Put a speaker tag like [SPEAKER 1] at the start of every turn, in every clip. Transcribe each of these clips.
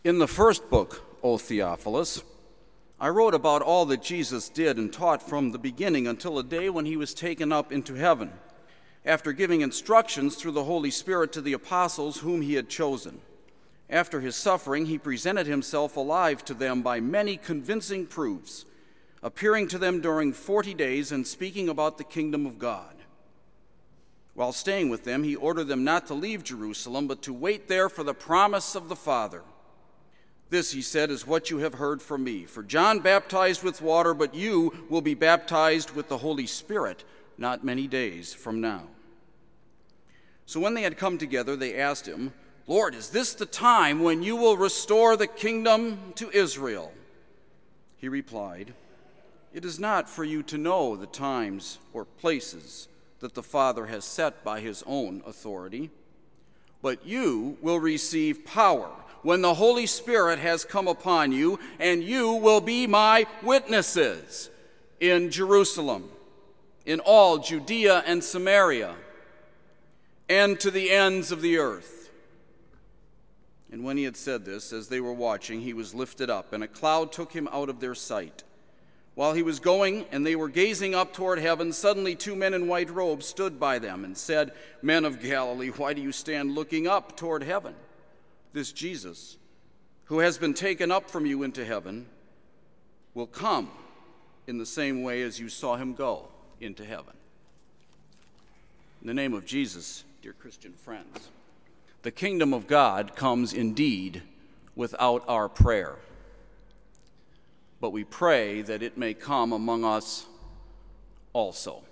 [SPEAKER 1] In the first book, O Theophilus, I wrote about all that Jesus did and taught from the beginning until the day when he was taken up into heaven, after giving instructions through the Holy Spirit to the apostles whom he had chosen. After his suffering, he presented himself alive to them by many convincing proofs, appearing to them during 40 days and speaking about the kingdom of God. While staying with them, he ordered them not to leave Jerusalem, but to wait there for the promise of the Father. This, he said, is what you have heard from me. For John baptized with water, but you will be baptized with the Holy Spirit not many days from now. So when they had come together, they asked him, Lord, is this the time when you will restore the kingdom to Israel? He replied, It is not for you to know the times or places that the Father has set by his own authority, but you will receive power when the Holy Spirit has come upon you, and you will be my witnesses in Jerusalem, in all Judea and Samaria, and to the ends of the earth. And when he had said this, as they were watching, he was lifted up, and a cloud took him out of their sight. While he was going, and they were gazing up toward heaven, suddenly 2 men in white robes stood by them and said, Men of Galilee, why do you stand looking up toward heaven? This Jesus, who has been taken up from you into heaven, will come in the same way as you saw him go into heaven. In the name of Jesus, dear Christian friends, the kingdom of God comes indeed without our prayer, but we pray that it may come among us also.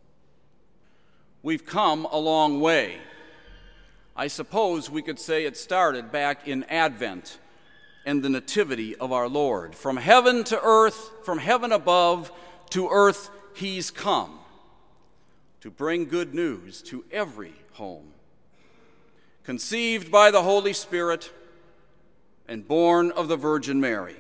[SPEAKER 1] We've come a long way. I suppose we could say it started back in Advent and the nativity of our Lord. From heaven to earth, from heaven above to earth, he's come to bring good news to every home. Conceived by the Holy Spirit and born of the Virgin Mary.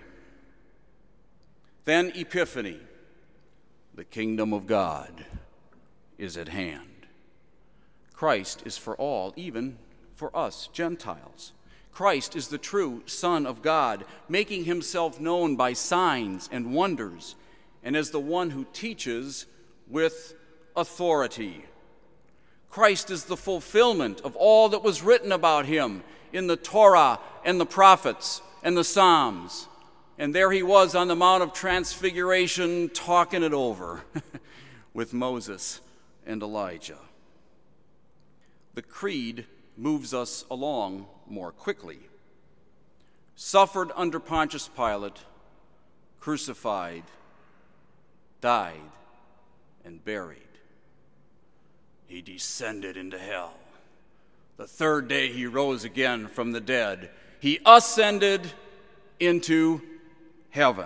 [SPEAKER 1] Then Epiphany, the kingdom of God is at hand. Christ is for all, even for us Gentiles. Christ is the true Son of God, making himself known by signs and wonders, and as the one who teaches with authority. Christ is the fulfillment of all that was written about him in the Torah and the prophets and the Psalms. And there he was on the Mount of Transfiguration talking it over with Moses and Elijah. The creed moves us along more quickly. Suffered under Pontius Pilate, crucified, died, and buried. He descended into hell. The third day he rose again from the dead. He ascended into heaven.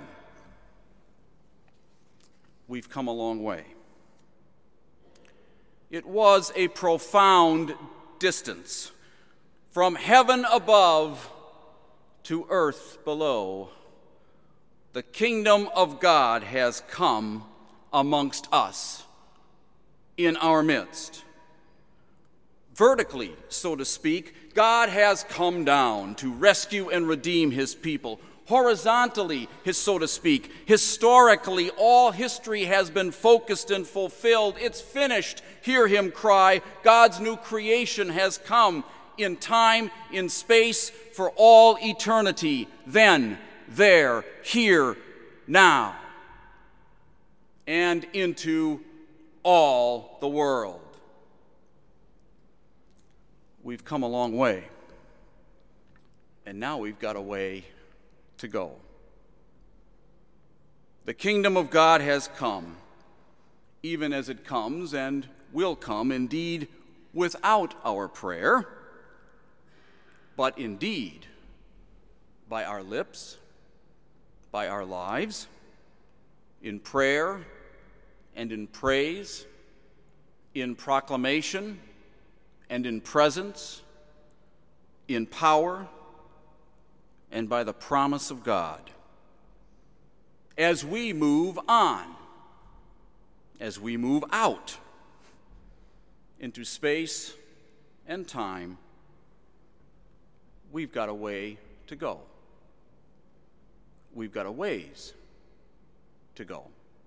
[SPEAKER 1] We've come a long way. It was a profound distance from heaven above to earth below. The kingdom of God has come amongst us, in our midst. Vertically, so to speak, God has come down to rescue and redeem his people. Horizontally, so to speak, historically, all history has been focused and fulfilled. It's finished. Hear him cry. God's new creation has come in time, in space, for all eternity. Then, there, here, now, and into all the world. We've come a long way, and now we've got a way to go. The kingdom of God has come, even as it comes and will come, indeed, without our prayer, but indeed by our lips, by our lives, in prayer and in praise, in proclamation and in presence, in power, and by the promise of God. As we move on, as we move out into space and time, we've got a way to go. we've got a ways to go.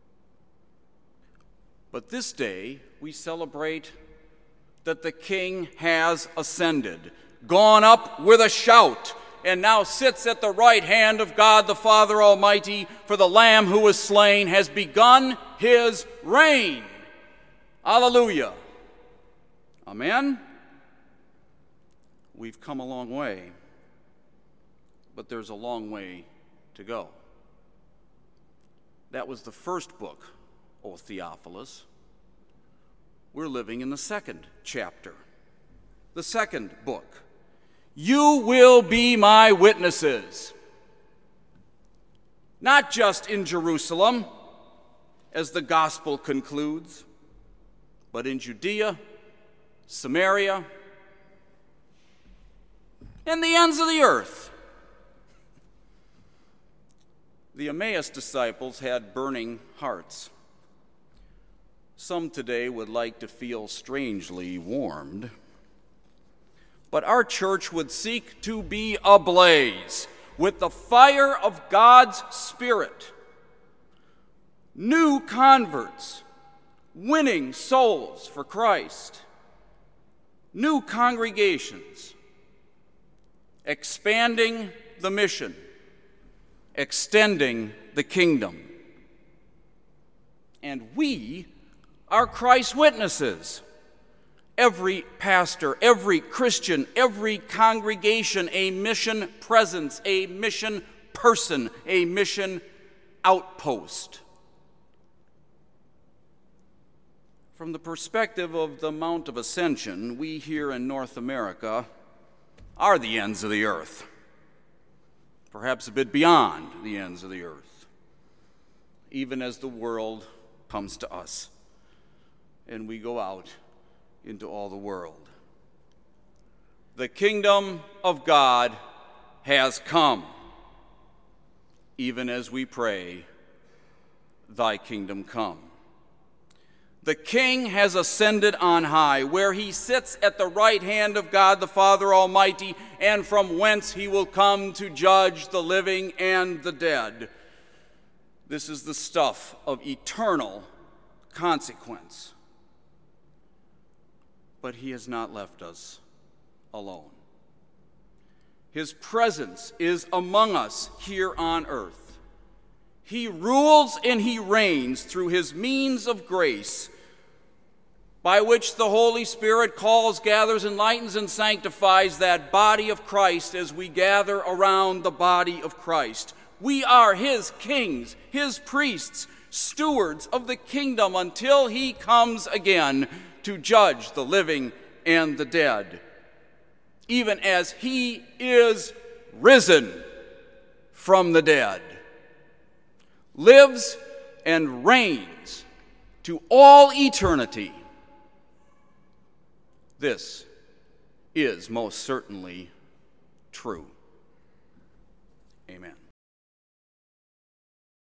[SPEAKER 1] But this day, we celebrate that the King has ascended, gone up with a shout, and now sits at the right hand of God the Father Almighty, for the Lamb who was slain has begun his reign. Alleluia. Amen. We've come a long way, but there's a long way to go. That was the first book, O Theophilus. We're living in the second chapter, the second book. You will be my witnesses, not just in Jerusalem, as the gospel concludes, but in Judea, Samaria, and the ends of the earth. The Emmaus disciples had burning hearts. Some today would like to feel strangely warmed. But our church would seek to be ablaze with the fire of God's Spirit. New converts, winning souls for Christ. New congregations, expanding the mission, extending the kingdom. And we are Christ's witnesses. Every pastor, every Christian, every congregation, a mission presence, a mission person, a mission outpost. From the perspective of the Mount of Ascension, we here in North America are the ends of the earth, perhaps a bit beyond the ends of the earth, even as the world comes to us and we go out into all the world. The kingdom of God has come, even as we pray, thy kingdom come. The King has ascended on high, where he sits at the right hand of God the Father Almighty, and from whence he will come to judge the living and the dead. This is the stuff of eternal consequence. But he has not left us alone. His presence is among us here on earth. He rules and he reigns through his means of grace, by which the Holy Spirit calls, gathers, enlightens, and sanctifies that body of Christ as we gather around the body of Christ. We are his kings, his priests, stewards of the kingdom until he comes again to judge the living and the dead, even as he is risen from the dead, lives and reigns to all eternity. This is most certainly true. Amen.